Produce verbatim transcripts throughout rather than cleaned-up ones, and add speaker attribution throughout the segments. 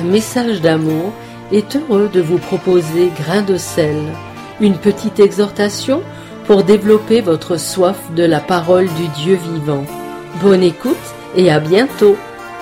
Speaker 1: Message d'amour est heureux de vous proposer Grain de sel, une petite exhortation pour développer votre soif de la parole du Dieu vivant. Bonne écoute et à bientôt.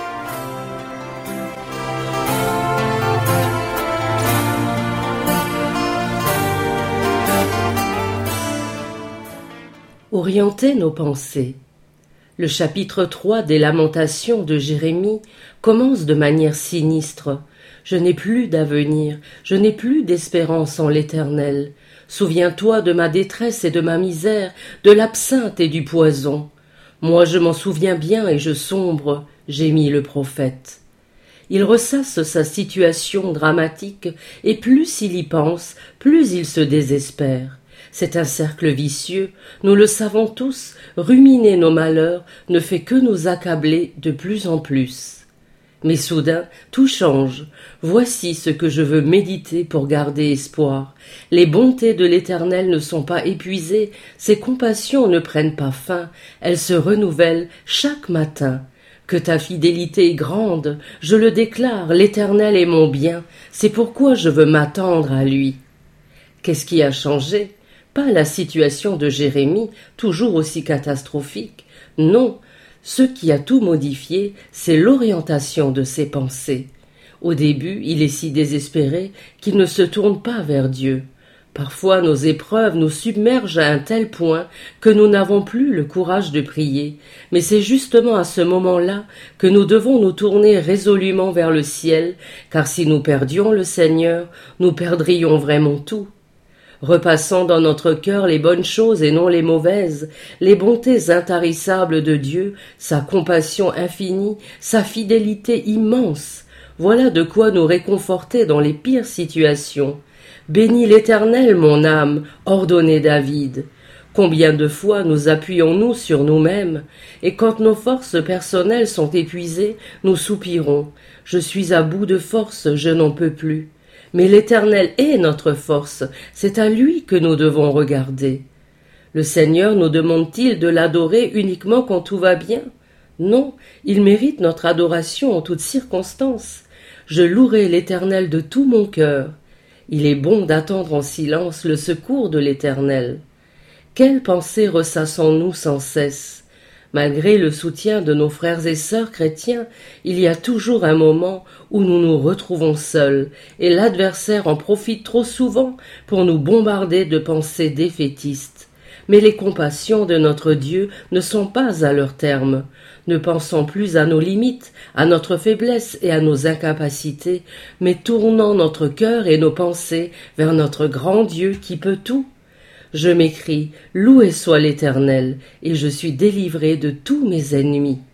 Speaker 1: Orienter nos pensées. Le chapitre trois des Lamentations de Jérémie commence de manière sinistre. Je n'ai plus d'avenir, je n'ai plus d'espérance en l'Éternel. Souviens-toi de ma détresse et de ma misère, de l'absinthe et du poison. Moi je m'en souviens bien et je sombre, gémit le prophète. Il ressasse sa situation dramatique et plus il y pense, plus il se désespère. C'est un cercle vicieux, nous le savons tous, ruminer nos malheurs ne fait que nous accabler de plus en plus. Mais soudain, tout change. Voici ce que je veux méditer pour garder espoir. Les bontés de l'Éternel ne sont pas épuisées, ses compassions ne prennent pas fin, elles se renouvellent chaque matin. Que ta fidélité est grande, je le déclare, l'Éternel est mon bien, c'est pourquoi je veux m'attendre à lui. Qu'est-ce qui a changé? Pas la situation de Jérémie, toujours aussi catastrophique. Non, ce qui a tout modifié, c'est l'orientation de ses pensées. Au début, il est si désespéré qu'il ne se tourne pas vers Dieu. Parfois, nos épreuves nous submergent à un tel point que nous n'avons plus le courage de prier. Mais c'est justement à ce moment-là que nous devons nous tourner résolument vers le ciel, car si nous perdions le Seigneur, nous perdrions vraiment tout. Repassant dans notre cœur les bonnes choses et non les mauvaises, les bontés intarissables de Dieu, sa compassion infinie, sa fidélité immense, voilà de quoi nous réconforter dans les pires situations. Bénis l'Éternel, mon âme, ordonnait David. Combien de fois nous appuyons-nous sur nous-mêmes, et quand nos forces personnelles sont épuisées, nous soupirons. Je suis à bout de force, je n'en peux plus. Mais l'Éternel est notre force, c'est à lui que nous devons regarder. Le Seigneur nous demande-t-il de l'adorer uniquement quand tout va bien? Non, il mérite notre adoration en toutes circonstances. Je louerai l'Éternel de tout mon cœur. Il est bon d'attendre en silence le secours de l'Éternel. Quelle pensée ressassons-nous sans cesse? Malgré le soutien de nos frères et sœurs chrétiens, il y a toujours un moment où nous nous retrouvons seuls, et l'adversaire en profite trop souvent pour nous bombarder de pensées défaitistes. Mais les compassions de notre Dieu ne sont pas à leur terme. Ne pensons plus à nos limites, à notre faiblesse et à nos incapacités, mais tournons notre cœur et nos pensées vers notre grand Dieu qui peut tout. Je m'écrie, loué soit l'Éternel, et je suis délivré de tous mes ennemis.